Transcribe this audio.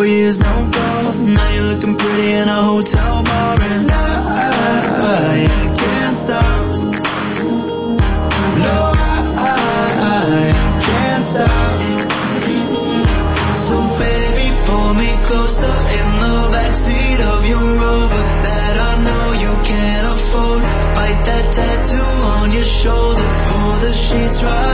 years, no call. Now you're looking pretty in a hotel bar, and I can't stop. No, I can't stop. So baby, pull me closer in the backseat of your Rover that I know you can't afford. Bite that tattoo on your shoulder, pull the sheets right